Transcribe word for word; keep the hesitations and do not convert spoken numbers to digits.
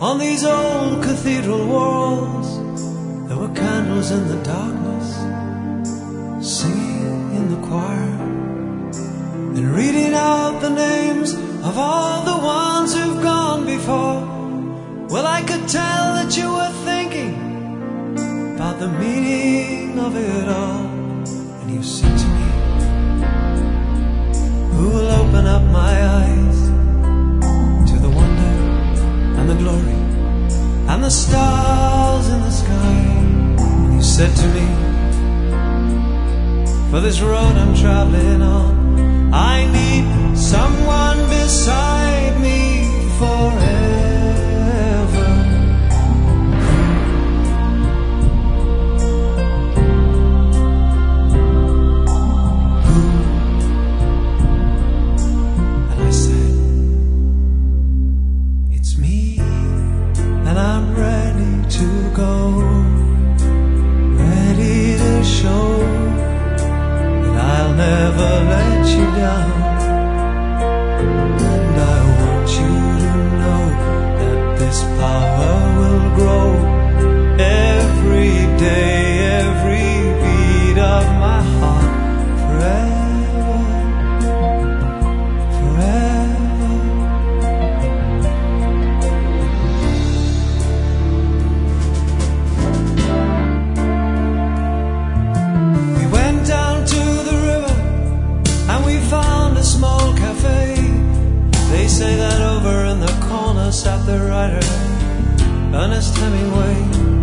On these old cathedral walls, there were candles in the darkness, singing in the choir, and reading out the names of all the ones who've gone before. Well, I could tell that you were thinking about the meaning of it all. And you said to me, who will open up my eyes to the wonder and the glory and the stars in the sky? And you said to me, for this road I'm traveling on, I need someone beside me forever. Never let you down, and I want you to know that this power will grow every day, every beat of my heart, forever, forever. We went down to found a small cafe. They say that over in the corner sat the writer Ernest Hemingway.